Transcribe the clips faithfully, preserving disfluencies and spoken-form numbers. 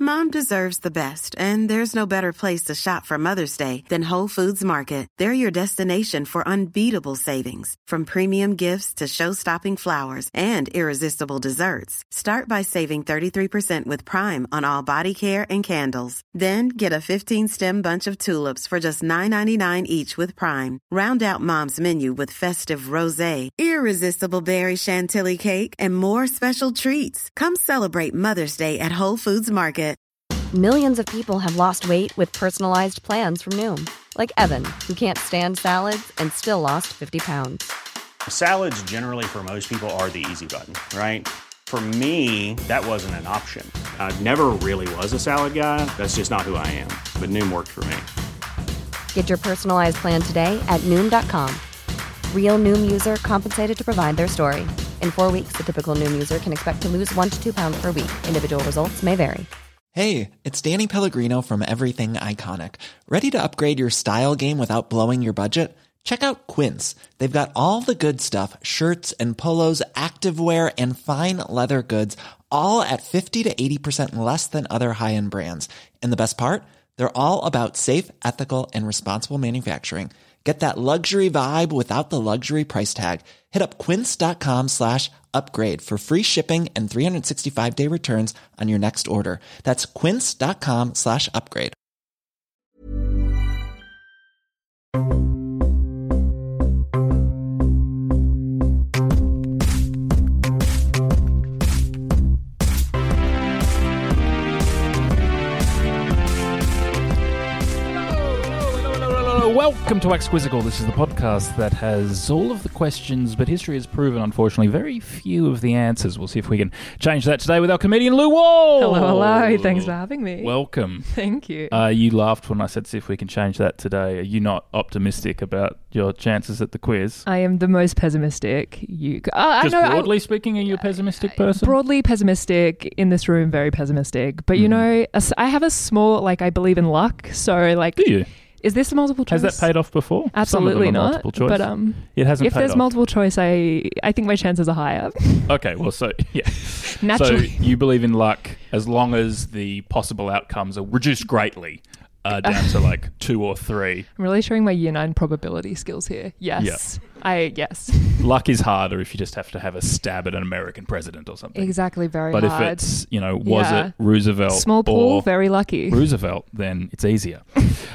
Mom deserves the best, and there's no better place to shop for Mother's Day than Whole Foods Market. They're your destination for unbeatable savings, from premium gifts to show-stopping flowers and irresistible desserts. Start by saving thirty-three percent with Prime on all body care and candles. Then get a fifteen-stem bunch of tulips for just nine ninety-nine each with Prime. Round out Mom's menu with festive rosé, irresistible berry chantilly cake, and more special treats. Come celebrate Mother's Day at Whole Foods Market. Millions of people have lost weight with personalized plans from Noom. Like Evan, who can't stand salads and still lost fifty pounds. Salads generally for most people are the easy button, right? For me, that wasn't an option. I never really was a salad guy. That's just not who I am. But Noom worked for me. Get your personalized plan today at Noom dot com. Real Noom user compensated to provide their story. In four weeks, the typical Noom user can expect to lose one to two pounds per week. Individual results may vary. Hey, it's Danny Pellegrino from Everything Iconic. Ready to upgrade your style game without blowing your budget? Check out Quince. They've got all the good stuff, shirts and polos, activewear, and fine leather goods, all at fifty to eighty percent less than other high-end brands. And the best part? They're all about safe, ethical, and responsible manufacturing. Get that luxury vibe without the luxury price tag. Hit up quince.com slash upgrade for free shipping and three sixty-five day returns on your next order. That's quince.com slash upgrade. Welcome to Wax Quizzical. This is the podcast that has all of the questions, but history has proven, unfortunately, very few of the answers. We'll see if we can change that today with our comedian, Lou Wall. Hello, hello. Thanks for having me. Welcome. Thank you. Uh, you laughed when I said, see if we can change that today. Are you not optimistic about your chances at the quiz? I am the most pessimistic. You, uh, Just I know, broadly I, speaking, are you a pessimistic person? Broadly pessimistic. In this room, very pessimistic. But, you mm. know, I have a small, like, I believe in luck. So, like... Do you? Is this a multiple choice? Has that paid off before? Absolutely not. Multiple choice. But um, it hasn't. If paid there's off. multiple choice, I I think my chances are higher. Okay, well, so yeah, naturally, so you believe in luck as long as the possible outcomes are reduced greatly, uh, down to like two or three. I'm really showing my year nine probability skills here. Yes, yeah. I yes. Luck is harder if you just have to have a stab at an American president or something. Exactly, very but hard. But if it's, you know, was yeah. it Roosevelt small pool, or very lucky Roosevelt, then it's easier.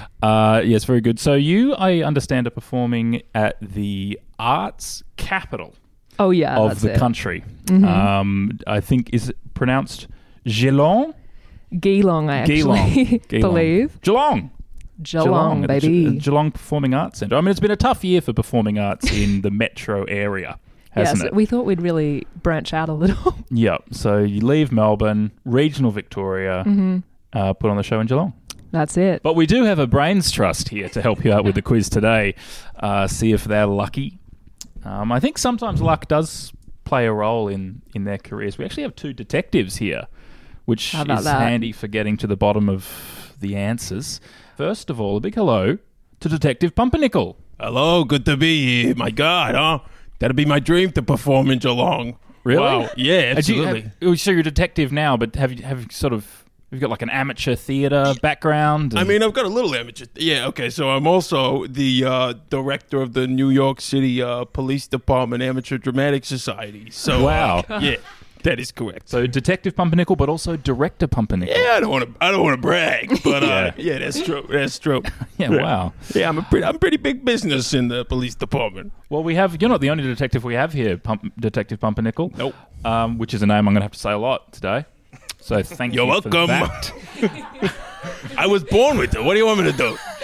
uh, yes, very good. So you, I understand, are performing at the arts capital. Oh yeah, of that's the it. country. Mm-hmm. Um, I think is it pronounced Geelong? Geelong, I actually Geelong. believe. Geelong. Geelong, Geelong baby. Ge- Geelong Performing Arts Centre. I mean, it's been a tough year for performing arts in the metro area, hasn't yes, it? We thought we'd really branch out a little. Yeah. So you leave Melbourne, regional Victoria, mm-hmm. uh, put on the show in Geelong. That's it. But we do have a brains trust here to help you out with the quiz today. Uh, see if they're lucky. Um, I think sometimes luck does play a role in, in their careers. We actually have two detectives here, which is that? handy for getting to the bottom of the answers. First of all, a big hello to Detective Pumpernickel. Hello, good to be here. My God, huh? That'd be my dream to perform in Geelong. Really? Wow. Yeah, absolutely. You, have, so you're a detective now, but have you have you sort of you've got like an amateur theatre background? And... I mean, I've got a little amateur. Yeah, okay. So I'm also the uh, director of the New York City uh, Police Department Amateur Dramatic Society. So wow, uh, yeah. That is correct. So Detective Pumpernickel, but also Director Pumpernickel. Yeah, I don't want to. I don't want to brag, but uh, yeah. yeah, that's true. That's true. yeah, wow. Yeah, I'm a pretty. I'm pretty big business in the police department. Well, we have. You're not the only detective we have here, Pump, Detective Pumpernickel. Nope. Um, which is a name I'm going to have to say a lot today. So thank You're you. welcome. For that. I was born with it. What do you want me to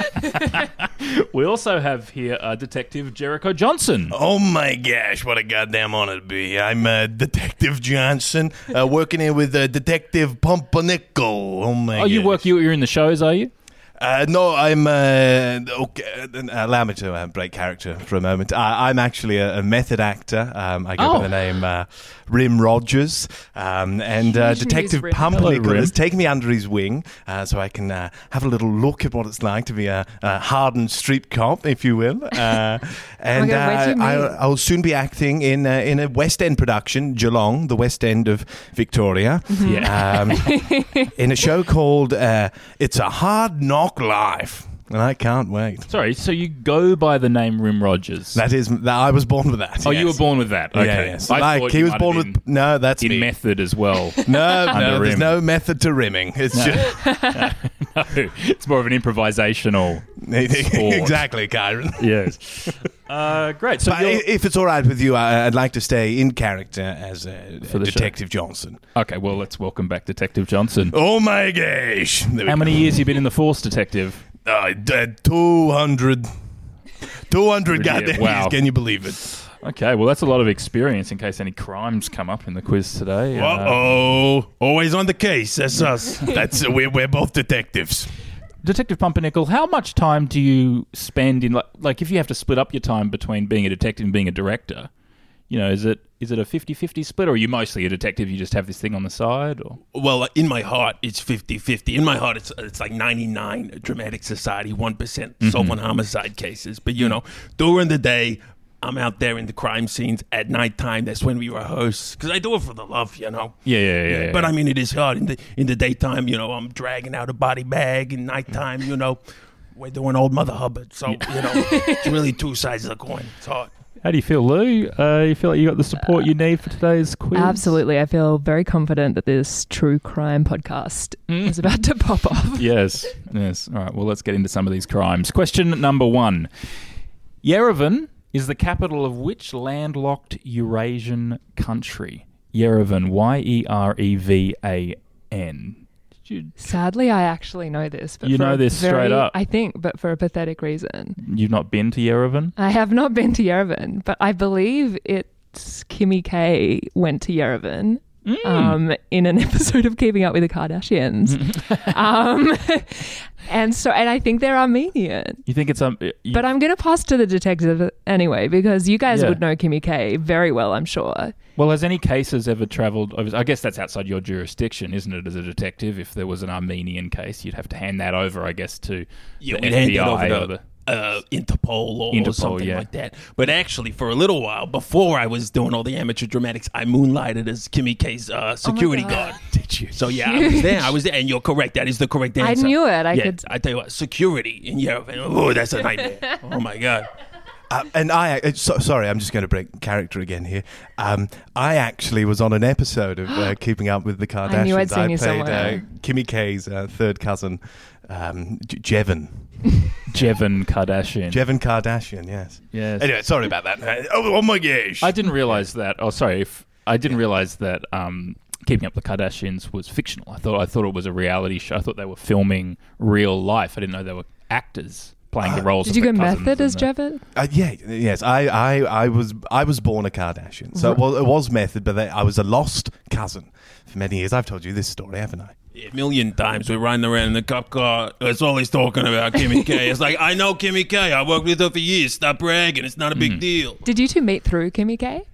do? We also have here uh, Detective Jericho Johnson. Oh my gosh, what a goddamn honor to be here. I'm uh, Detective Johnson, uh, working here with uh, Detective Pumpernickel. Oh my Oh, gosh. you work, you, you're in the shows, are you? Uh, no, I'm. Uh, okay, allow me to uh, break character for a moment. I, I'm actually a, a method actor. Um, I go Oh. by the name uh, Rim Rogers, um, and uh, Huge news, Detective Rim. Pumpernickel Hello, has Rim. taken me under his wing, uh, so I can uh, have a little look at what it's like to be a, a hardened street cop, if you will. Uh, and God, what do you uh, I, mean? I'll soon be acting in uh, in a West End production, Geelong, the West End of Victoria. Yeah. Um, in a show called uh, It's a Hard Knock Life. And I can't wait. Sorry, so you go by the name Rim Rogers? That is, that I was born with that. oh, yes. you were born with that. Okay. Yeah, yes. I Like, thought he you was might born have with. been No, that's in me. method as well. No, Under no, there's Rim. no method to rimming. It's just No, it's more of an improvisational sport. exactly, Kyron. Yes. Uh, great. So But you're- i- if it's all right with you, I, I'd like to stay in character as uh, For the show. Detective Johnson. okay, well, let's welcome back Detective Johnson. Oh my gosh! There we How go. many years you been in the force, Detective? Uh, d- two hundred. two hundred Yeah, goddamn wow. years. Can you believe it? Okay, well, that's a lot of experience in case any crimes come up in the quiz today. Uh, Uh-oh. Always on the case. That's us. That's uh, we're we're both detectives. Detective Pumpernickel, how much time do you spend in, like, like, if you have to split up your time between being a detective and being a director, you know, is it is it a fifty-fifty split, or are you mostly a detective, you just have this thing on the side? Or Well, in my heart, it's fifty-fifty. In my heart, it's it's like ninety-nine Dramatic Society, one percent solving Mm-hmm. homicide cases. But, you know, during the day, I'm out there in the crime scenes. At nighttime, that's when we rehearse. Because I do it for the love, you know. Yeah, yeah, yeah. yeah. But, I mean, it is hard. In the in the daytime, you know, I'm dragging out a body bag. In nighttime, you know, we're doing old Mother Hubbard. So, you know, it's really two sides of the coin. It's hard. How do you feel, Lou? Uh, you feel like you got the support you need for today's quiz? Absolutely. I feel very confident that this true crime podcast is about to pop off. Yes, yes. All right, well, let's get into some of these crimes. Question number one. Yerevan is the capital of which landlocked Eurasian country? Yerevan, Y E R E V A N. Did you, Sadly, I actually know this. But You for know a this very- straight up? I think, but for a pathetic reason. you've not been to Yerevan? I have not been to Yerevan, but I believe it's Kimmy K went to Yerevan. Mm. Um, in an episode of Keeping Up with the Kardashians, um, and so and I think they're Armenian. You think it's um? You, But I'm going to pass to the detective anyway because you guys Yeah. would know Kimmy K very well, I'm sure. well, has any cases ever travelled? I guess that's outside your jurisdiction, isn't it? As a detective, if there was an Armenian case, you'd have to hand that over, I guess, to Yeah, the we'd F hand B it I over or to the. uh, Interpol or, Interpol, or something yeah. like that. But actually, for a little while, before I was doing all the amateur dramatics, I moonlighted as Kimmy K's uh, security God. guard. Did you? So yeah, I was there. I was there, and you're correct. That is the correct I answer. knew it. I yeah, could. I tell you what, security in Yerevan. Oh, that's a nightmare. Oh my god. Uh, and I, uh, so, sorry, I'm just going to break character again here. Um, I actually was on an episode of uh, Keeping Up with the Kardashians. I knew I'd seen you played uh, somewhere. Kimmy K's uh, third cousin, um, J- Jevon. Jevon Kardashian. Jevon Kardashian, yes. Yes. Anyway, sorry about that. Uh, Oh, oh my gosh. I didn't realize that. Oh, sorry. If, I didn't realize that um, Keeping Up with the Kardashians was fictional. I thought I thought it was a reality show. I thought they were filming real life. I didn't know they were actors playing the roles. Did of you the go cousins method as and the- Jevon? Uh, yeah, yes. I, I, I was I was born a Kardashian. So it was, it was method, but they, I was a lost cousin for many years. I've told you this story, haven't I? Yeah, a million times we're riding around in the cop car. That's all he's talking about, Kimmy K. It's like, I know Kimmy K. I worked with her for years. Stop bragging. It's not a big deal. Did you two meet through Kimmy K?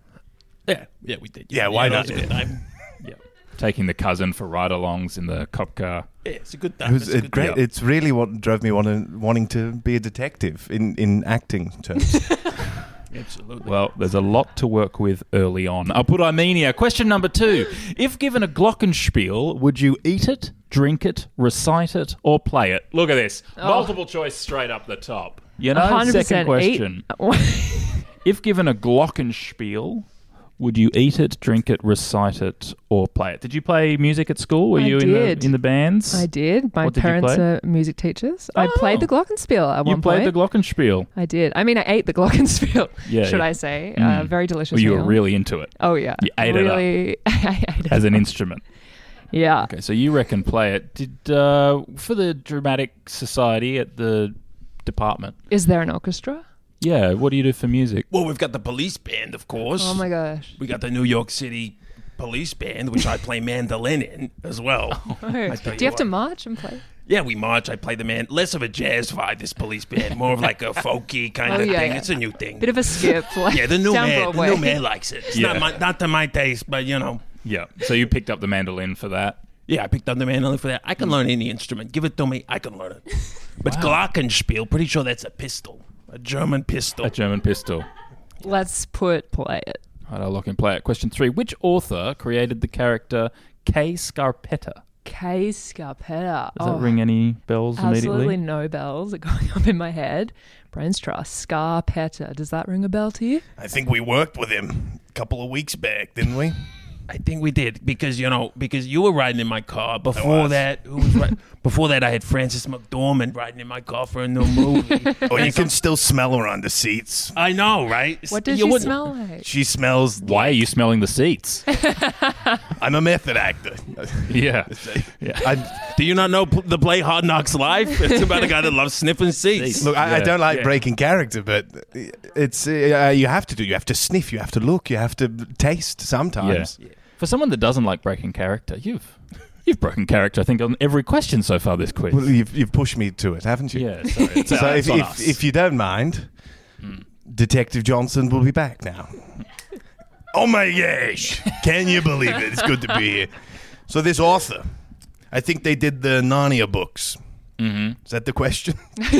Yeah, yeah, we did. Yeah, why that not? was a good time. Yeah. Taking the cousin for ride-alongs in the cop car. Yeah, it's a good It time. was It's a uh, good great. time. It's really what drove me wanting, wanting to be a detective in, in acting terms. Absolutely. Well, there's a lot to work with early on. I'll put Armenia. Question number two. If given a glockenspiel, would you eat it, drink it, recite it, or play it? Look at this. Multiple choice straight up the top. You know, one hundred second percent question. If given a glockenspiel, would you eat it, drink it, recite it, or play it? Did you play music at school? Were I you in did. the in the bands? I did. My What did you parents play? are music teachers. I played the glockenspiel at You one played point. the glockenspiel. I did. I mean, I ate the glockenspiel, Yeah, should yeah. I say. Mm. Uh, very delicious Well, you were meal. really into it Oh, yeah. You ate it up. really, I ate it as an up. instrument. Yeah. Okay, so you reckon play it. Did uh, for the Dramatic Society at the department? Is there an orchestra? Yeah, what do you do for music? Well, we've got the police band, of course. Oh, my gosh. We got the New York City police band, which I play mandolin in as well. Oh. I tell Do you have to what. march and play? Yeah, we march. I play the man. Less of a jazz vibe, this police band. More of like a folky kind Oh, of yeah, thing. yeah. It's a new thing. Bit of a skip. Like Yeah, the new down man. Broadway. The new man likes it. It's Yeah. not, my, not to my taste, but you know. Yeah. So you picked up the mandolin for that. Yeah, I picked up the mandolin for that. I can learn any instrument. Give it to me. I can learn it. But Glockenspiel, pretty sure that's a pistol. A German pistol. A German pistol. Let's put play it. All right, I'll lock and play it. Question three. Which author created the character Kay Scarpetta? Kay Scarpetta. Does oh, that ring any bells absolutely immediately? no bells are going up in my head. Brains trust. Scarpetta. Does that ring a bell to you? I think we worked with him a couple of weeks back, didn't we? I think we did because you know because you were riding in my car before was. that. Who was ri- before that, I had Frances McDormand riding in my car for a new movie. Oh, you can still smell her on the seats. I know, right? What does You she wouldn't- smell like? She smells. Why are you smelling the seats? I'm a method actor. yeah. Yeah. I, Do you not know p- the play Hard Knocks Live? It's about a guy that loves sniffing seats. look, I, I Yeah. don't like Yeah. breaking character, but it's uh, you have to do. You have to sniff. You have to look. You have to taste sometimes. Yeah. For someone that doesn't like breaking character, you've you've broken character, I think, on every question so far this quiz. Well, you've, you've pushed me to it, haven't you? yeah, sorry. It's, So uh, if, it's on if, us. if you don't mind, Detective Johnson will be back now. Oh my gosh! Can you believe it? It's good to be here. So this author, I think they did the Narnia books. Mm-hmm. Is that the question?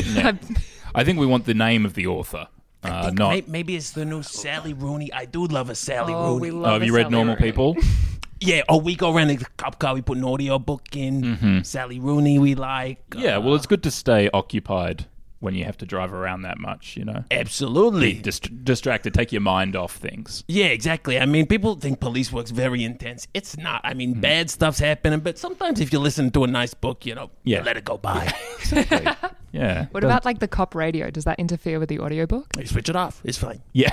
I think we want the name of the author, uh, Think not. may- maybe it's the new Sally Rooney. I do love a Sally Oh, Rooney. we Oh, love have a you read Sally Normal Rooney. People? Yeah, oh, we go around in the cop car. We put an audio book in. Sally Rooney, we like. Yeah, well, it's good to stay occupied when you have to drive around that much, you know. Absolutely. Dist- distracted, take your mind off things. Yeah, exactly. I mean, people think police work's very intense. It's not. I mean, bad stuff's happening, but sometimes if you listen to a nice book, you know, Yeah. you let it go by. Yeah. What about like the cop radio? Does that interfere with the audiobook? You switch it off. It's fine. Yeah.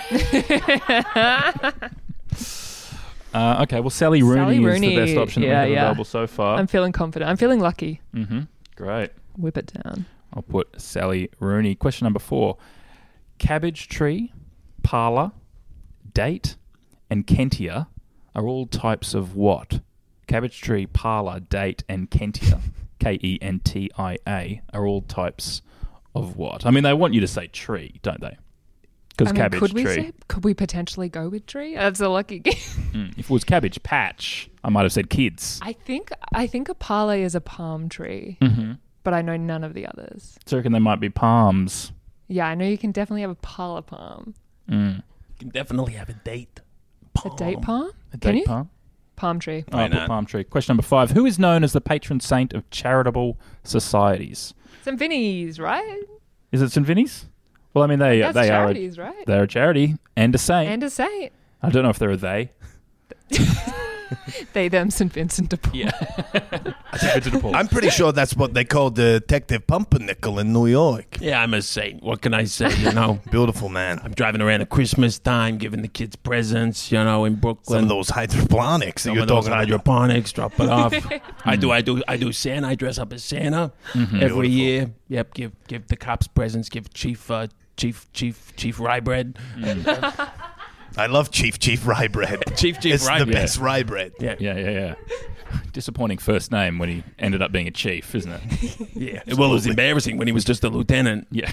uh, okay, well, Sally Rooney, Sally is Rooney, the best option that yeah, we have yeah. available so far. I'm feeling confident. I'm feeling lucky. mm-hmm. Great. Whip it down. I'll put Sally Rooney. Question number four. Cabbage tree, parlour, date, and Kentia are all types of what? Cabbage tree, parlour, date, and Kentia, K E N T I A, are all types of what? I mean, they want you to say tree, don't they? Because I mean, cabbage could we tree. say? Could we potentially go with tree? That's a lucky game. Mm. If it was cabbage patch, I might have said kids. I think. I think a parley is a palm tree, Mm-hmm. but I know none of the others. So I reckon they might be palms. Yeah, I know you can definitely have a parlor palm. Mm. You can definitely have a date. A date palm? A Can date you? palm? Palm tree. Oh, I'll put palm tree. Question number five. Who is known as the patron saint of charitable societies? Saint Vinny's, right? Is it Saint Vinny's? Well, I mean, they That's they charities, are a, right? they're a charity and a saint. And a saint. I don't know if they're a they. They, them, Saint Vincent de Paul. Yeah. Saint Vincent de Paul. I'm pretty sure that's what they call Detective Pumpernickel in New York. Yeah, I'm a saint. What can I say? You know, Beautiful man. I'm driving around at Christmas time, giving the kids presents. You know, in Brooklyn. Some of those hydroponics that Some you're of those talking about. hydroponics, drop it off. I do, I do, I do Santa. I dress up as Santa every Beautiful. year. Yep, give give the cops presents. Give Chief, uh, Chief, Chief, Chief Rye Bread. I love Chief Chief Rye Bread. Chief Chief it's Rye the Bread. best rye bread. Yeah, Yeah, yeah, yeah. Disappointing first name when he ended up being a chief, isn't it? yeah. Well, it was embarrassing when he was just a lieutenant. Yeah.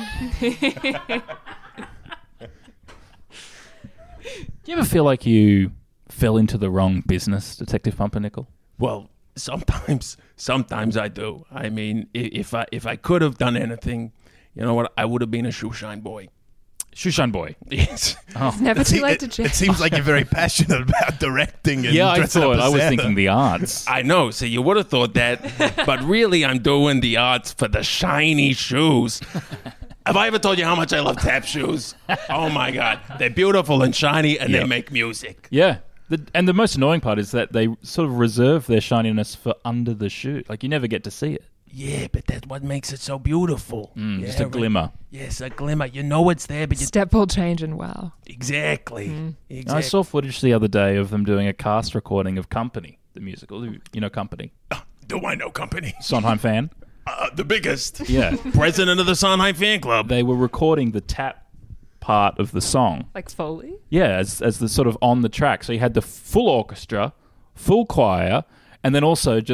Do you ever feel like you fell into the wrong business, Detective Pumpernickel? Well, sometimes, sometimes I do. I mean, i- if I if I could have done anything, you know what? I would have been a shoeshine boy. Shoeshine Boy. Yes. It's never It, too se- late it- to it change. seems like you're very passionate about directing and Yeah, I dressing up thought. as I was Santa. thinking the arts. I know. So you would have thought that, but really, I'm doing the arts for the shiny shoes. Have I ever told you how much I love tap shoes? Oh my God, they're beautiful and shiny, and Yeah. they make music. Yeah. The, and the most annoying part is that they sort of reserve their shininess for under the shoe. Like, you never get to see it. Yeah, but that's what makes it so beautiful. Mm, yeah, just a right. glimmer. Yes, a glimmer. You know it's there, but you Step ball change and wow. exactly. exactly. I saw footage the other day of them doing a cast recording of Company, the musical. You know Company? Do I know company? Sondheim fan? Uh, the biggest. Yeah. President of the Sondheim fan club. They were recording the tap part of the song. Like Foley? Yeah, as, as the sort of on the track. So you had the full orchestra, full choir, and then also just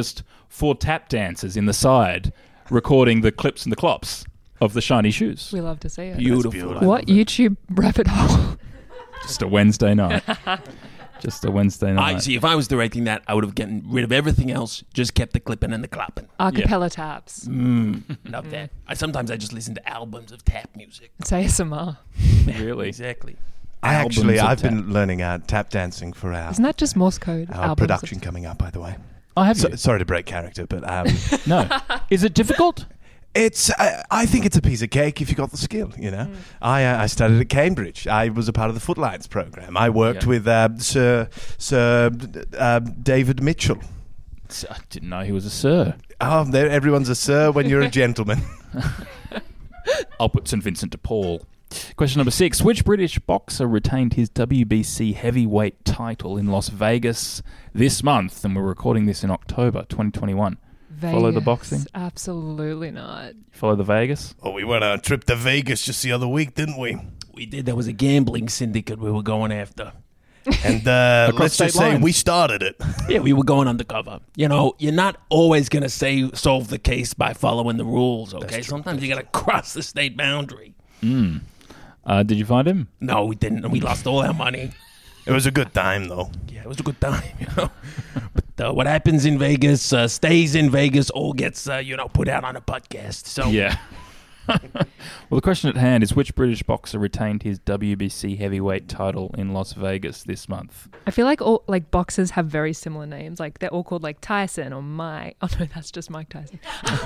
four tap dancers in the side recording the clips and the clops of the shiny shoes. We love to see it. Beautiful. beautiful. What YouTube rabbit hole? Just a Wednesday night. Just a Wednesday night. I see. If I was directing that, I would have gotten rid of everything else. Just kept the clipping and the clapping. Acapella taps. Mm, love that. I sometimes I just listen to albums of tap music. It's A S M R. Really? Exactly. I actually, Albums of I've tap. been learning uh, tap dancing for our, Isn't that just Morse code? our Albums production of- coming up, by the way. I have So, you. sorry to break character, but um, No. Is it difficult? it's. I, I think it's a piece of cake if you got the skill. You know, I uh, I studied at Cambridge. I was a part of the Footlines program. I worked Yeah. with uh, Sir Sir uh, David Mitchell. I didn't know he was a sir. Oh, there, everyone's a sir when you're a gentleman. I'll put Saint Vincent de Paul. Question number six. Which British boxer retained his W B C heavyweight title in Las Vegas this month? And we're recording this in October twenty twenty-one. Vegas. Follow the boxing? Absolutely not. Follow the Vegas? Oh, we went on a trip to Vegas just the other week, didn't we? We did. There was a gambling syndicate we were going after. And uh, Across let's state just say lines. we started it. Yeah, we were going undercover. You know, you're not always going to say solve the case by following the rules, okay? Sometimes you got to cross the state boundary. Mm. Uh, did you find him? No, we didn't. And we lost all our money. It was a good time, though. Yeah, it was a good time, you know. But uh, what happens in Vegas uh, stays in Vegas or gets, uh, you know, put out on a podcast. So Yeah. Well, the question at hand is which British boxer retained his W B C heavyweight title in Las Vegas this month? I feel like all like boxers have very similar names. Like they're all called like Tyson or Mike. Oh no, that's just Mike Tyson.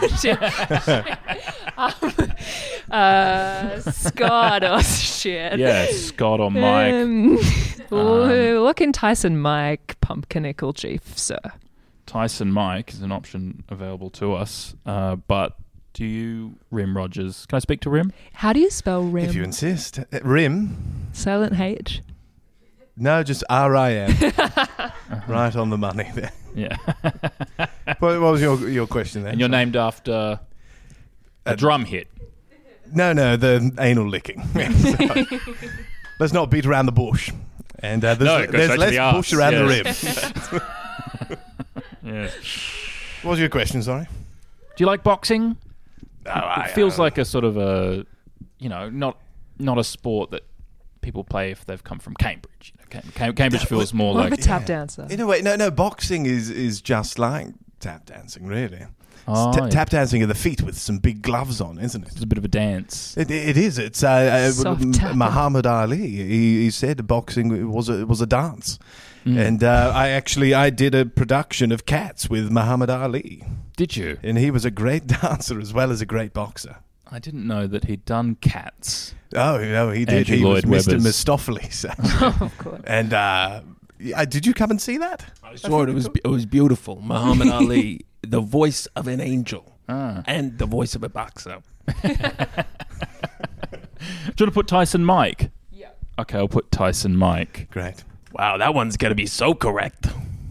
um, uh, Scott or shit. Yeah, Scott or Mike. Um, look in Tyson Mike Pumpkinnickle Chief, sir. Tyson Mike is an option available to us, uh, but do you, Rim Rogers? Can I speak to Rim? How do you spell rim? If you insist. Uh, Rim? Silent H. No, just R I M. Right on the money there. Yeah. What, what was your your question there? And you're named after a Uh, drum hit. No, no, the anal licking. So, let's not beat around the bush. And uh, there's, No, it goes there's straight to less the arse, bush around yes. the rim. Yeah. What was your question, sorry? Do you like boxing? Oh, I, It feels uh, like a sort of a, you know, not not a sport that people play if they've come from Cambridge. You know, Cam- Cam- Cambridge feels more More of like a tap dancer. In a way, no, no, boxing is, is just like tap dancing, really. Oh, It's ta- yeah. Tap dancing of the feet with some big gloves on, isn't it? it's a bit of a dance. It, it is. It's uh, uh, Soft tapping. Muhammad Ali. He, he said boxing was a was a dance, Mm. and uh, I actually I did a production of Cats with Muhammad Ali, Did you? and he was a great dancer as well as a great boxer. I didn't know that he'd done Cats. Oh, no, he did. Andrew he Lloyd was Mister Webber's. Mistopheles. Of course. and uh, yeah, did you come and see that? I saw it. It was, it was beautiful. Muhammad Ali, the voice of an angel Ah. and the voice of a boxer. Do you want to put Tyson Mike? Yeah. Okay, I'll put Tyson Mike. Great. Wow, that one's going to be so correct.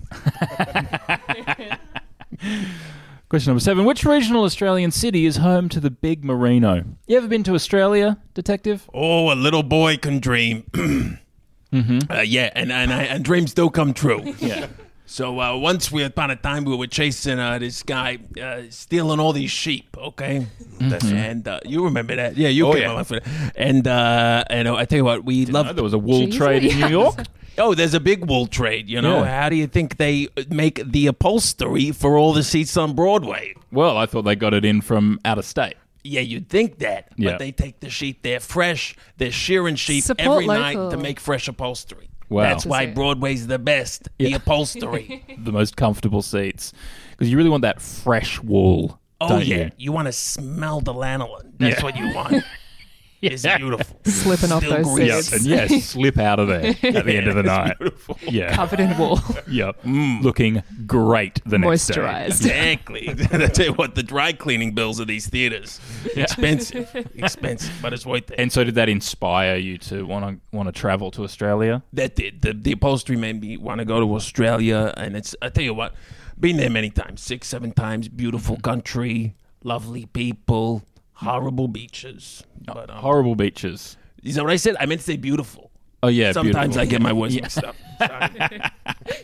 Question number seven. Which regional Australian city is home to the Big Merino? You ever been to Australia, Detective? Oh, a little boy can dream. Mm-hmm. Uh, yeah, and and, I, and dreams still come true. Yeah. So uh, once we upon a time we were chasing uh, this guy uh, stealing all these sheep. Okay, and uh, you remember that? Yeah, you Oh, came yeah. up with it. And uh, and I tell you what, we Didn't know love. there was a wool Jesus. trade in New York. Oh, there's a big wool trade. You know, Yeah. how do you think they make the upholstery for all the seats on Broadway? Well, I thought they got it in from out of state. Yeah, you'd think that, Yeah. but they take the sheep. They're fresh. They're shearing sheep Support every local. night to make fresh upholstery. Wow. That's why Interesting. Broadway's the best. The Yeah. upholstery. The most comfortable seats. Because you really want that fresh wool, Oh don't yeah, you? you, want to smell the lanolin. That's Yeah. what you want. It's beautiful. Slipping off Still those greasy. Yeah, seats. and yes, slip out of there at the end of the night. Yeah. Covered in wool. Yep. Looking great the next day. Moisturized. Exactly. I tell you what, the dry cleaning bills of these theaters expensive, expensive, but it's worth it. And so did that inspire you to want to want to travel to Australia? That did. The, the upholstery made me want to go to Australia, and it's. I tell you what, been there many times, six, seven times. Beautiful country, lovely people, horrible beaches. But, um, Horrible beaches. Is that what I said? I meant to say beautiful. Oh yeah, Sometimes beautiful. I get my words Yeah. mixed up. Sorry.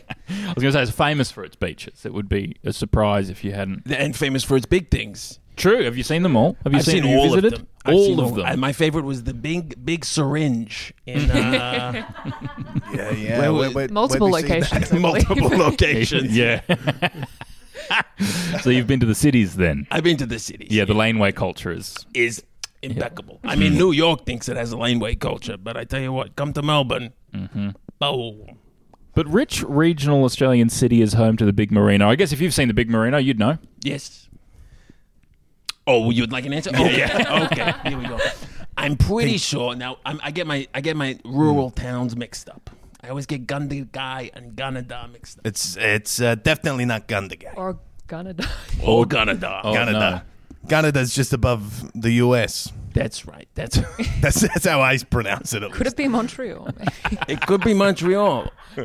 I was going to say it's famous for its beaches. It would be a surprise if you hadn't. And famous for its big things. True. Have you seen them all? Have you I've seen, seen have you all visited? of them. I've All seen of them. And my favorite was the big, big syringe in uh, Yeah, yeah. Where- Where- where- Multiple where'd we see that? locations. I believe. multiple locations. Yeah. So you've been to the cities then? I've been to the cities. Yeah, the laneway culture is. is impeccable. I mean, New York thinks it has a laneway culture, but I tell you what, come to Melbourne. Mm-hmm. Boom. But rich regional Australian city is home to the Big Merino. I guess if you've seen the Big Merino, you'd know. Yes. Oh, you would like an answer? Okay. okay. Here we go. I'm pretty sure now. I'm, I get my I get my rural towns mixed up. I always get Gundagai and Gunnedah mixed up. It's it's uh, definitely not Gundagai. Or gonna die. Or Gunnedah. Oh, Gunnedah. Gunneda's just above the U S. That's right. That's That's that's how I pronounce it. At Could least. it be Montreal? it. Could be Montreal.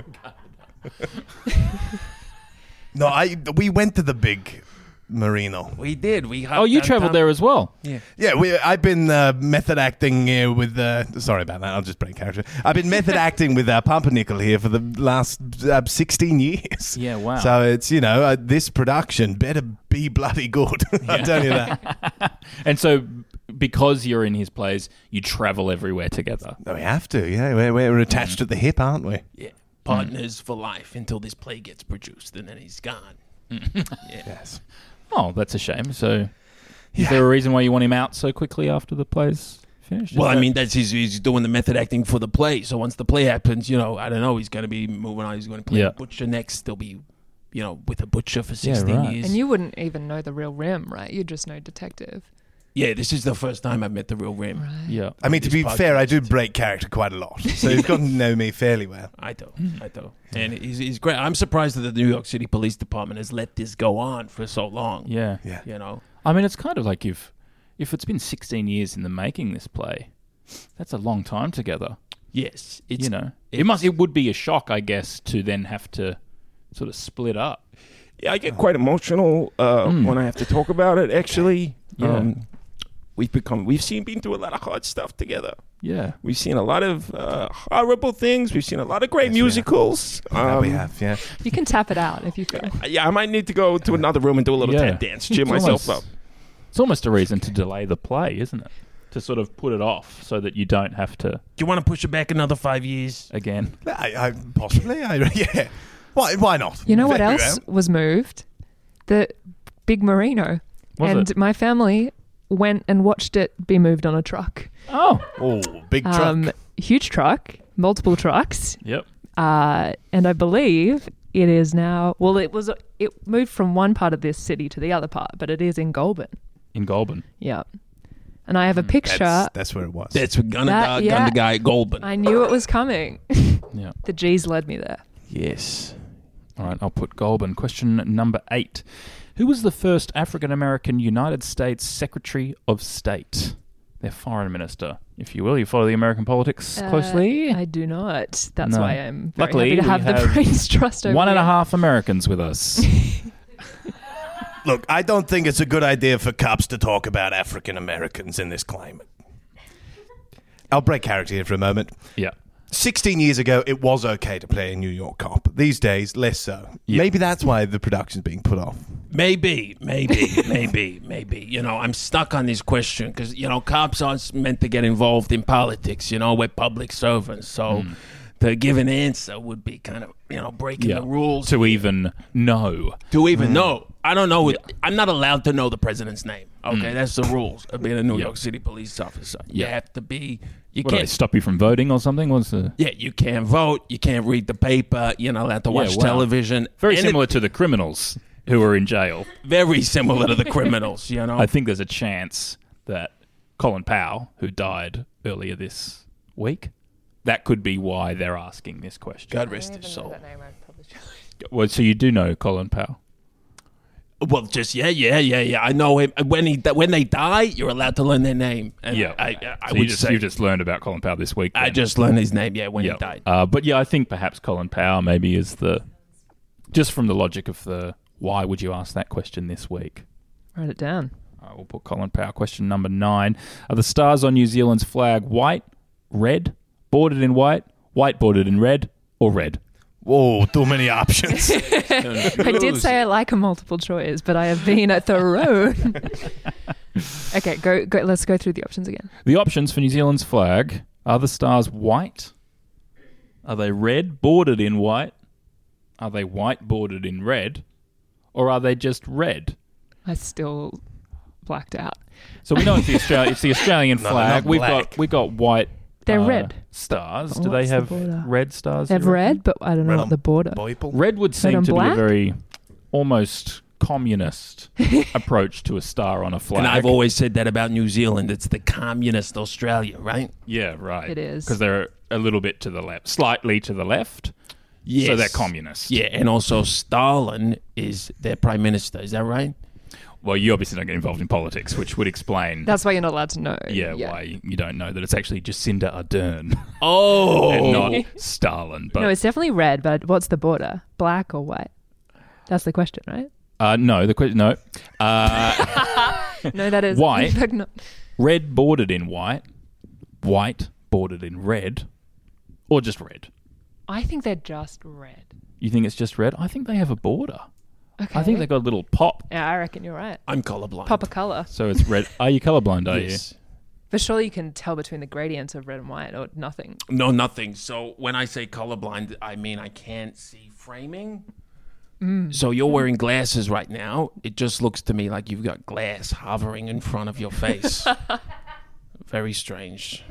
No, I we went to the Big Merino. We did. We Oh, you travelled there as well. Yeah. Yeah, we, I've been uh, method acting uh, with. Uh, sorry about that. I'll just break character. I've been method acting with uh, Pumpernickel here for the last uh, sixteen years. Yeah, wow. So it's you know uh, this production better be bloody good. I'll tell you that. And so, because you're in his plays, you travel everywhere together. No, we have to. Yeah, we're, we're attached at the hip, aren't we? Yeah. Partners for life until this play gets produced, and then he's gone. Yes. Oh, that's a shame. So, is there a reason why you want him out so quickly after the play's finished? Well, Is I that- mean, that's he's, he's doing the method acting for the play. So once the play happens, you know, I don't know, he's going to be moving on. He's going to play Yeah. a butcher next. They'll be, you know, with a butcher for Yeah, sixteen right. years. And you wouldn't even know the real Rim, right? You just know detective. yeah, this is the first time I've met the real Rim. yeah. I mean, to This be fair, I do podcast. break character quite a lot, so you've gotten to know me fairly well. I do, I do, and he's, he's great. I'm surprised that the New York City Police Department has let this go on for so long. Yeah. Yeah. You know, I mean, it's kind of like if if it's been sixteen years in the making, this play, that's a long time together. yes, it's you know, it it's- must. It would be a shock, I guess, to then have to sort of split up. Yeah, I get quite emotional uh, Mm. when I have to talk about it. Actually, Yeah. um, we've become we've seen been through a lot of hard stuff together. Yeah. We've seen a lot of uh, horrible things. We've seen a lot of great Yes, we have. musicals. Yeah, we Um, have, yeah. You can tap it out if you feel. Yeah, I might need to go to another room and do a little Yeah. tap dance, cheer It's myself almost- up. It's almost a reason to delay the play, isn't it? To sort of put it off so that you don't have to Do you want to push it back another five years? again. I, I possibly, I, yeah. Why? Why not? You know what Very else well. was moved? The Big Merino. Was and it? my family went and watched it be moved on a truck. Oh. Oh, big truck. Um, huge truck, multiple trucks. Yep. Uh, and I believe it is now, well, it was, it moved from one part of this city to the other part, but it is in Goulburn. In Goulburn. Yeah. And I have a picture. that's, that's where it was. That's what Gunna That- Dog, yeah. Gunna Guy, Goulburn. I knew it was coming. Yeah. The G's led me there. Yes. All right, I'll put Goulburn. Question number eight. Who was the first African-American United States Secretary of State? Their foreign minister, if you will. You follow the American politics Uh, closely? I do not. That's No. why I'm very Luckily, happy to we have, the have brains trust over One and a here. half Americans with us. Look, I don't think it's a good idea for cops to talk about African Americans in this climate. I'll break character here for a moment. Yeah. sixteen years ago, it was okay to play a New York cop. These days, less so. Yeah. Maybe that's why the production's being put off. Maybe, maybe, maybe, maybe. You know, I'm stuck on this question because, you know, cops aren't meant to get involved in politics. You know, we're public servants. So to give an answer would be kind of, you know, breaking Yeah. the rules. To even know. To even know. I don't know. I'm not allowed to know the president's name. Okay, Mm. that's the rules of being a New Yeah. York City police officer. You Yeah. have to be. You What, do they can't. stop you from voting or something? What's the... Yeah, you can't vote. You can't read the paper. You're not allowed to Yeah, watch wow. television. Very And similar it- to the criminals who are in jail. very similar to the criminals. You know. I think there's a chance that Colin Powell, who died earlier this week, that could be why they're asking this question. God rest his soul. Well, so you do know Colin Powell? Well, just yeah, yeah, yeah, yeah. I know him. When he when they die, you're allowed to learn their name. And Yeah. I, I, I So would you just, say you just learned about Colin Powell this week. I then. just learned his name. Yeah, when Yeah. he died. Uh, but yeah, I think perhaps Colin Powell maybe is the... Just from the logic of the why would you ask that question this week? Write it down. I will put Colin Powell. Question number nine. Are the stars on New Zealand's flag white, red, bordered in white, white bordered in red, or red? Whoa, too many options. I did say I like a multiple choice, but I have been thrown. Okay, go, go. Let's go through the options again. The options for New Zealand's flag are the stars white? Are they red bordered in white? Are they white bordered in red? Or are they just red? I still blacked out. So we know it's the, Austra- it's the Australian No, flag. not We've black. got we got white. They're uh, red. stars. Oh, Do they what's the have border? red stars? They have you reckon? red, but I don't know Red what on the border. Bible. Red would seem on to black? be a very almost communist approach to a star on a flag. And I've always said that about New Zealand. It's the communist Australia, right? yeah, right. It is. Because they're a little bit to the left, slightly to the left. Yes. So they're communist. Yeah, and also Stalin is their prime minister. Is that right? Well, you obviously don't get involved in politics, which would explain. That's why you're not allowed to know. yeah, why you don't know that it's actually Jacinda Ardern Oh. and not Stalin. But No, it's definitely red, but what's the border? Black or white? That's the question, right? uh, no, the question no. Uh, No, that is White? in fact, not. red bordered in white, white bordered in red, or just red. I think they're just red. You think it's just red? I think they have a border. Okay. I think they've got a little pop. Yeah, I reckon you're right. I'm colorblind. Pop a color. So it's red. Are you colorblind, are Yes. But surely you can tell between the gradients of red and white or nothing. No, nothing. So when I say colorblind, I mean I can't see framing. So you're wearing glasses right now. It just looks to me like you've got glass hovering in front of your face. Very strange.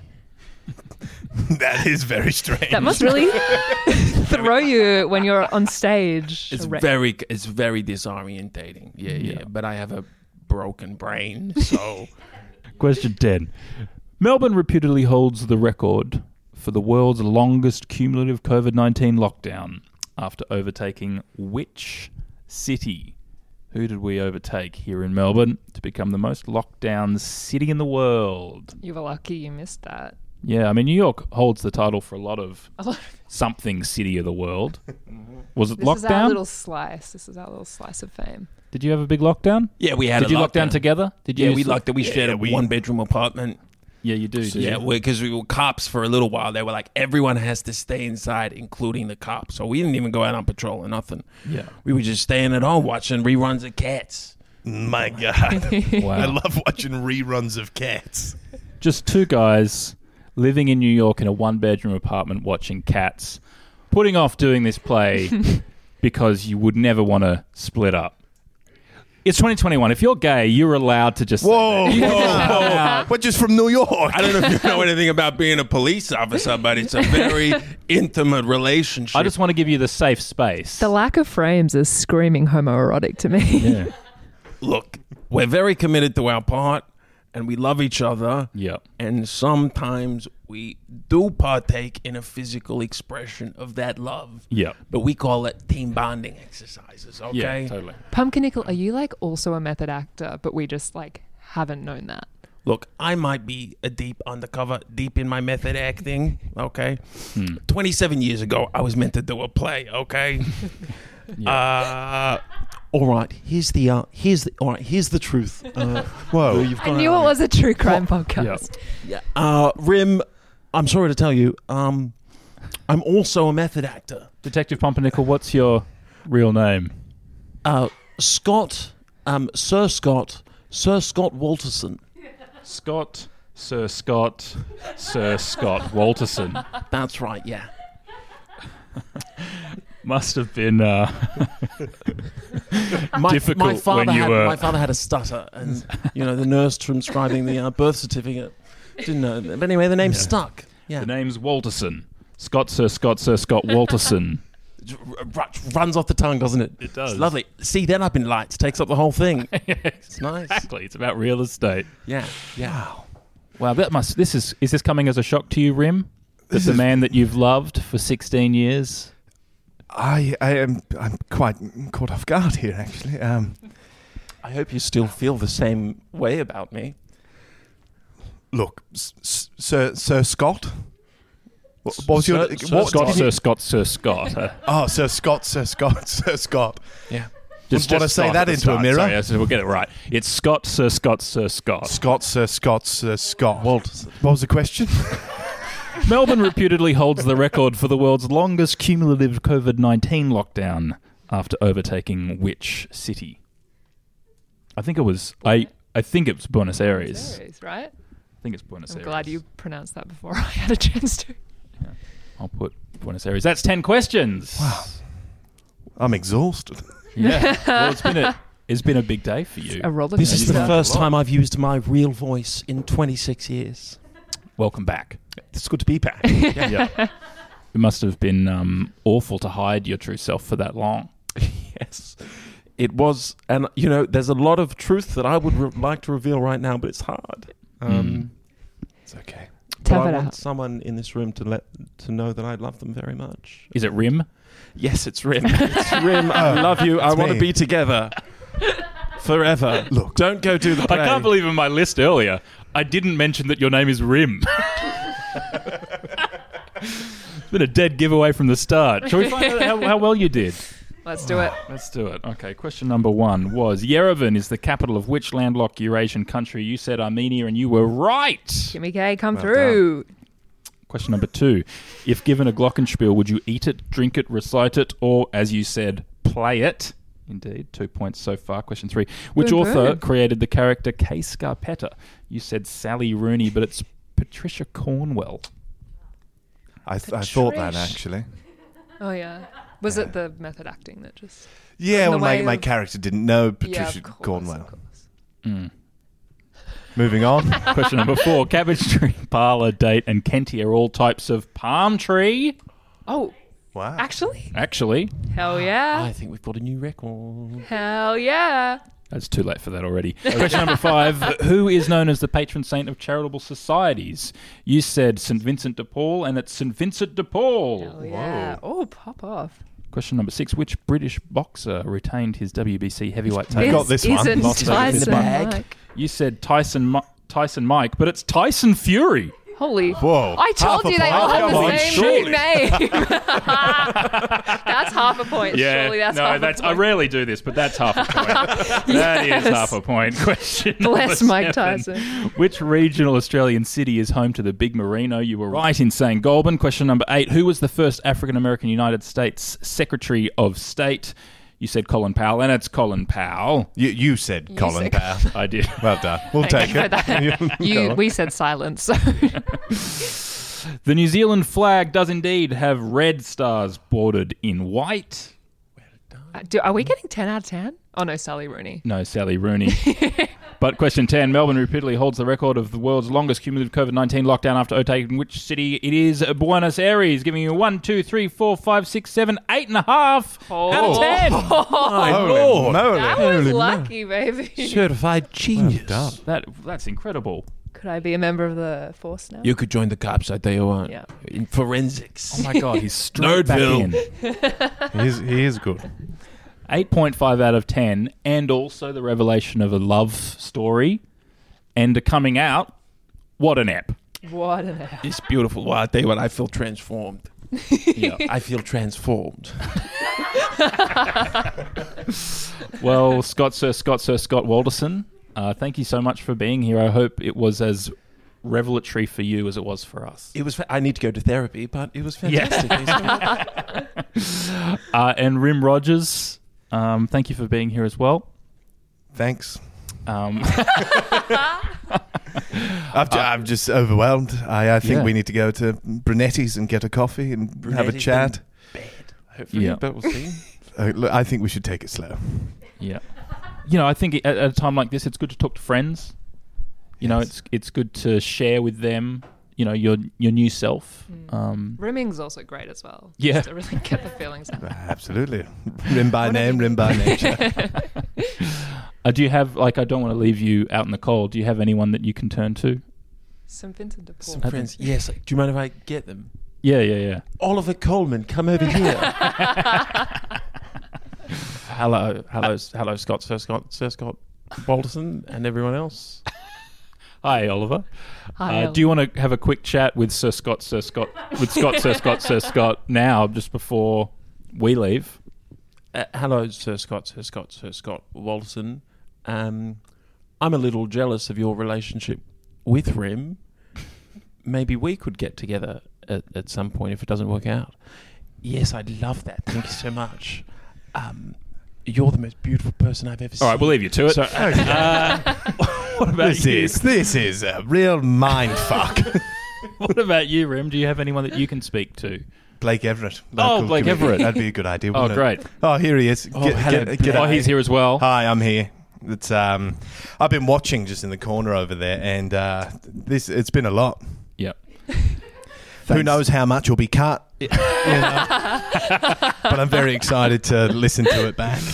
That is very strange. That must really throw you when you're on stage. It's Re- very, it's very disorientating. Yeah, yeah, Yeah. But I have a broken brain, so Question ten. Melbourne reputedly holds the record for the world's longest cumulative COVID nineteen lockdown after overtaking which city? Who did we overtake here in Melbourne to become the most locked down city in the world? You were lucky you missed that. Yeah, I mean, New York holds the title for a lot of A lot of- something city of the world. Was it This is our lockdown? little slice. This is our little slice of fame. Did you have a big lockdown? yeah, we had. Did a you lock down lockdown. together? Did you? Yeah, we s- locked it. We shared yeah, a we- one bedroom apartment. Yeah, you do. do Yeah, you? because we were cops for a little while. They were like, everyone has to stay inside, including the cops. So we didn't even go out on patrol or nothing. Yeah. We were just staying at home watching reruns of Cats. My God. Wow. I love watching reruns of Cats. Just two guys living in New York in a one-bedroom apartment watching Cats, putting off doing this play because you would never want to split up. It's twenty twenty-one. If you're gay, you're allowed to just Whoa, say that. whoa. We're just from New York. I don't know if you know anything about being a police officer, but it's a very intimate relationship. I just want to give you the safe space. The lack of frames is screaming homoerotic to me. yeah. Look, we're very committed to our part, and we love each other. Yep. And sometimes we do partake in a physical expression of that love. Yep. But we call it team bonding exercises, okay? Yeah, totally. Pumpkinnickel, are you like also a method actor, but we just like haven't known that? Look, I might be a deep undercover, deep in my method acting, okay? Hmm. twenty-seven years ago, I was meant to do a play, okay? Uh, all right, here's the, uh, here's the, all right, here's the truth. Uh, Whoa. you've I got knew a- it was a true crime podcast. Yep. Uh, Rim, I'm sorry to tell you, um, I'm also a method actor. Detective Pumpernickel, what's your real name? Uh, Scott, um, Sir Scott, Sir Scott Walterson. Scott, Sir Scott, Sir Scott Walterson. That's right, yeah. Must have been uh, My, difficult my father when you had, were. My father had a stutter, and you know the nurse transcribing the uh, birth certificate didn't know. But anyway, the name Yeah. stuck. Yeah, The name's Walterson. Scott, Sir Scott, Sir Scott Walterson. R- r- runs off the tongue, doesn't it? It does. It's lovely. See that up in lights takes up the whole thing. It's nice. Exactly. It's about real estate. Yeah, yeah. Wow, that must. This is. Is this coming as a shock to you, Rim? That This the is- man that you've loved for sixteen years. I, I am I'm quite caught off guard here, actually. Um, I hope you still feel the same way about me. look, S- S- Sir Sir Scott. What, what was your Sir- what, Scott, did Sir you- Scott, Sir Scott. Uh, Oh, Sir Scott, Sir Scott, Sir Scott. Yeah. Just want to say Scott that at the into start. a mirror. Sorry, so we'll get it right. It's Scott, Sir Scott, Sir Scott. Scott, Sir Scott, Sir Scott. Walterson. What was the question? Melbourne reputedly holds the record for the world's longest cumulative COVID nineteen lockdown after overtaking which city? I think it was I. I think it was Buenos Aires. Buenos Aires, right? I think it's Buenos I'm Aires. glad you pronounced that before I had a chance to. Yeah. I'll put Buenos Aires. That's ten questions. Wow. I'm exhausted. Yeah. Well, it's been a it's been a big day for you. A roller This is the coaster. first time I've used my real voice in twenty-six years. Welcome back. It's good to be back. Yeah. It must have been um, awful to hide your true self for that long. Yes, it was. And, you know, there's a lot of truth that I would re- like to reveal right now, but it's hard. Um, It's okay. but Tap I it want out. someone in this room to let to know that I love them very much. Is it Rim? Yes, it's Rim. It's Rim. I love you. I It's want to me. be together forever. Look. Don't go do the play. I can't believe in my list earlier I didn't mention that your name is Rim. It's been a dead giveaway from the start. Shall we find out how, how well you did? Let's do it. Let's do it. Okay, question number one was Yerevan is the capital of which landlocked Eurasian country? You said Armenia and you were right. Kimmy K, come Well through. Question number two. If given a glockenspiel, would you eat it, drink it, recite it, or, as you said, play it? Indeed. Two points so far. Question three. Which Boom, author boom. created the character Kay Scarpetta? You said Sally Rooney, but it's Patricia Cornwell. I, th- I thought that, Patrish. actually. Oh, yeah. Was it the method acting that just... Yeah, In well, the my, way my of- character didn't know yeah, Patricia of course, Cornwell. of course. Mm. Moving on. Question number four. Cabbage tree, parlour, date, and Kenty are all types of palm tree. Oh, Wow. actually? Actually, Hell yeah. I think we've got a new record. Hell yeah. that's too late for that already. Question number five. Who is known as the patron saint of charitable societies? You said Saint Vincent de Paul, and it's Saint Vincent de Paul. Hell yeah. Oh, pop off. Question number six. Which British boxer retained his W B C heavyweight title? got this one. Isn't Lost it. This Tyson one. Mike. You said Tyson Mi- Tyson Mike, but it's Tyson Fury. Holy. Whoa. I told Half a you they point. all have Come the on, same surely. name. That's half a point. Surely that's no, half that's a I point. rarely do this, but that's half a point. That is half a point. Question Bless number Mike seven. Tyson. Which regional Australian city is home to the Big Merino? You were right in saying Goulburn. Question number eight. Who was the first African American United States Secretary of State? You said Colin Powell, and it's Colin Powell. You, you said You Colin said- Powell. I did. Well done. We'll Thank take you it. for that. You, Go on. we said silence. So. The New Zealand flag does indeed have red stars bordered in white. Uh, Do, are we getting ten out of ten? Oh, no, Sally Rooney. No, Sally Rooney. But question ten. Melbourne repeatedly holds the record of the world's longest cumulative COVID nineteen lockdown after overtaking which city? It is Buenos Aires, giving you one, two, three, four, five, six, seven, eight and a half out of ten. My Holy lord. moly. That was lucky, baby. Certified genius. Well done. That, that's incredible. Could I be a member of the force now? You could join the cops, I tell you what. Yeah. In forensics. Oh my God, he's straight back in. Nerdville. He is, he is good. eight point five out of ten, and also the revelation of a love story and a coming out. What an ep. What an ass. It's beautiful. Well, I tell you what, I feel transformed. Yeah. I feel transformed. Well, Scott, Sir Scott, Sir Scott Walderson, uh, thank you so much for being here. I hope it was as revelatory for you as it was for us. It was. Fa- I need to go to therapy, but it was fantastic. Uh, and Rim Rogers, um, thank you for being here as well. Thanks. Um, I've, ju- I'm just overwhelmed. I, I think Yeah. we need to go to Brunetti's and get a coffee and have a Brunetti's chat. Hopefully, Yeah. but we'll see. Uh, look, I think we should take it slow. yeah. You know, I think at, at a time like this, it's good to talk to friends. You know, Yes. it's it's good to share with them, you know, your your new self. Um, Rimming's also great as well. Yeah. Just to really get the feelings out. Absolutely. Rim by name, rim by nature. uh, do you have, like, I don't want to leave you out in the cold. Do you have anyone that you can turn to? Saint Vincent de Paul. Some friends. Yes. Do you mind if I get them? Yeah, yeah, yeah. Oliver Coleman, come over here. hello, hello, hello, Scott, Sir Scott, Sir Scott Balderson, and everyone else. Hi, Oliver. Hi, uh, do you want to have a quick chat with Sir Scott, Sir Scott, with Scott, Sir Scott, Sir Scott now, just before we leave? Uh, hello, Sir Scott, Sir Scott, Sir Scott Walderson. Um, I'm a little jealous of your relationship with Rim. Maybe we could get together at, at some point if it doesn't work out. Yes, I'd love that. Thank you so much. Um, you're the most beautiful person I've ever seen. All right, we'll leave you to it. So, uh, what about This you? is this is a real mind fuck. What about you, Rem? Do you have anyone that you can speak to? Blake Everett. Oh, local Blake comedian. Everett. That'd be a good idea, Oh, wouldn't great. it? Oh, here he is. Oh, Get- hello, get- get Oh, out. he's here as well. Hi, I'm here. It's um, I've been watching just in the corner over there, and uh, this it's been a lot. Yep. Who knows how much will be cut? You know? But I'm very excited to listen to it back.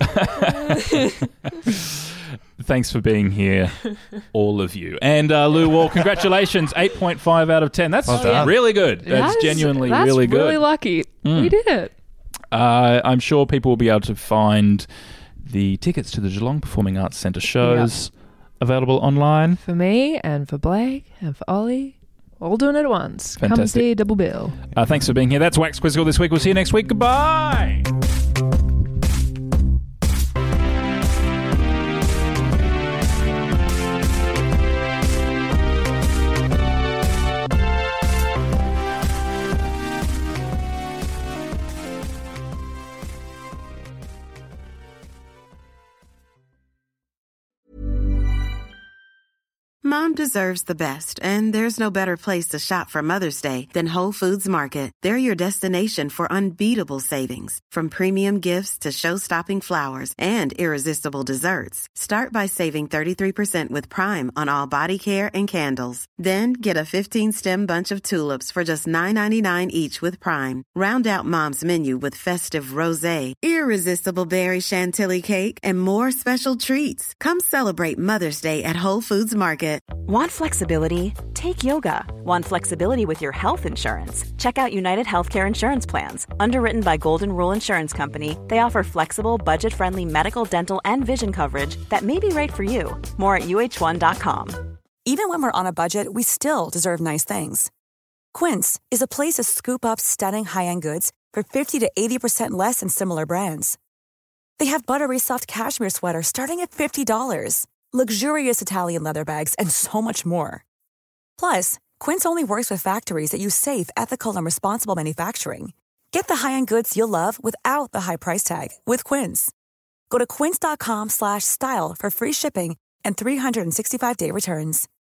Thanks for being here, all of you. And uh, Lou Wall, congratulations. eight point five out of ten. That's Well done. really good. That's That is- genuinely that's really good. really lucky. Mm. We did it. Uh, I'm sure people will be able to find the tickets to the Geelong Performing Arts Centre shows available online. For me and for Blake and for Ollie. All doing it at once. Come Fantastic. see Double Bill. Uh, thanks for being here. That's Wax Quizzical this week. We'll see you next week. Goodbye. Mom deserves the best, and there's no better place to shop for Mother's Day than Whole Foods Market. They're your destination for unbeatable savings, from premium gifts to show-stopping flowers and irresistible desserts. Start by saving thirty-three percent with Prime on all body care and candles. Then get a fifteen-stem bunch of tulips for just nine ninety-nine each with Prime. Round out Mom's menu with festive rosé, irresistible berry chantilly cake, and more special treats. Come celebrate Mother's Day at Whole Foods Market. Want flexibility? Take yoga. Want flexibility with your health insurance? Check out United Healthcare Insurance Plans. Underwritten by Golden Rule Insurance Company, they offer flexible, budget-friendly medical, dental, and vision coverage that may be right for you. More at U H one dot com. Even when we're on a budget, we still deserve nice things. Quince is a place to scoop up stunning high-end goods for fifty to eighty percent less than similar brands. They have buttery soft cashmere sweaters starting at fifty dollars, luxurious Italian leather bags, and so much more. Plus, Quince only works with factories that use safe, ethical, and responsible manufacturing. Get the high-end goods you'll love without the high price tag with Quince. Go to quince dot com slash style for free shipping and three sixty-five day returns.